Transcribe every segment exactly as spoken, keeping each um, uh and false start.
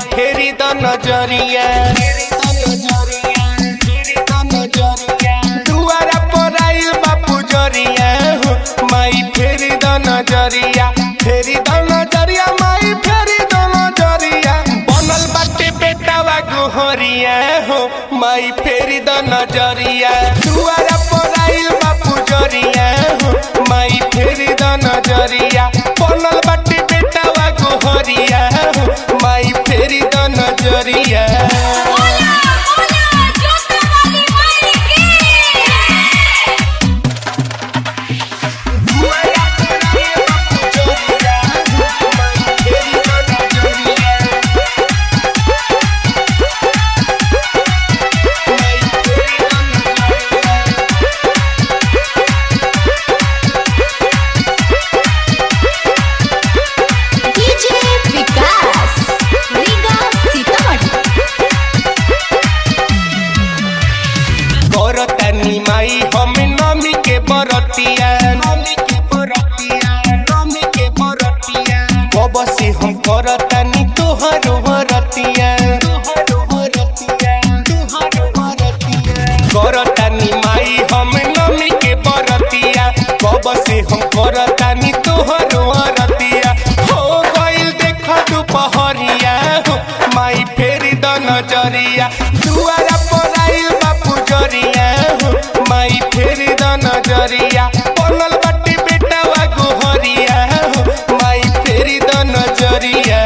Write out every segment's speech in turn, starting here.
फेरी द नजरिया दुआरा पर आइल बापू जरिया हो माई फेरी द नजरिया फेरी द नजरिया माई फेरी द नजरिया बनल बाटे बेटावा गोहरिया हो माई फेरी द नजरिया दुआरा पर आइल बापू जरिया हो माई फेरी द नजरिया बनल बाटे बेटावा गोहरिया हो माई फेरी द नजरिया माई हमें नमी के बरतिया नमी के बरतिया नमी के बरतिया कब से हम करतानी तोहर बरतिया तोहर बरतिया तोहर बरतिया करतानी माई हमें नमी के बरतिया कब से हम करतानी तोहर बरतिया हो गइल देख दुपहरिया हो माई फेरी द नजरिया दुआरा पर आइल बापू जरिया हो माई फेरी द नजरिया बनल बाटे बेटावा गोहरिया हो माई फेरी द नजरिया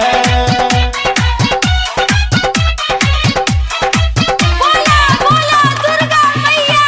बोला बोला दुर्गा मैया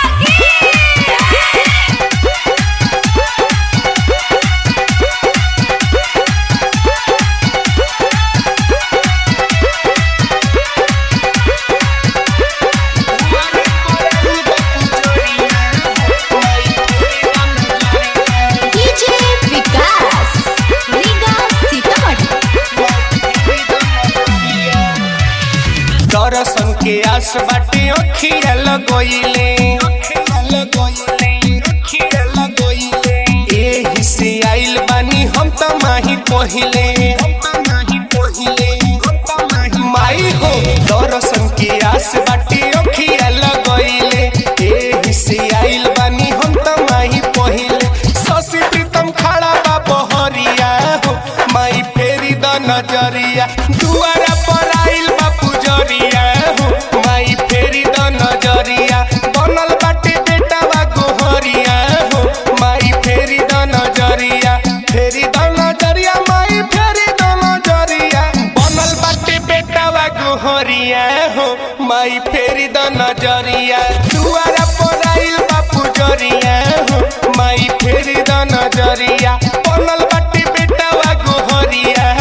दर्शन के आस बाटे अखिया लगोइले अखिया लगोइले अखिया लगोइले एही से आइल बानी हम त माही पहिले हम त माही पहिले हम त माही माई हो दर्शन के आस बाटे अखिया लगोइले एही से आइल बानी हम त माही पहिले ससी प्रीतम खड़ा बा बहरिया हो माई फेरी द नजरिया दुआरा पर आइल बापू जरिया हो माई फेरी द नजरिया बनल बाटे बेटावा गोहरिया हो माई फेरी द नजरिया फेरी द नजरिया माई फेरी द नजरिया बनल बाटे बेटावा गोहरिया हो माई फेरी द नजरिया दुआरा पर आइल बापू जरिया हो माई फेरी द नजरिया बनल बाटे बेटावा गोहरिया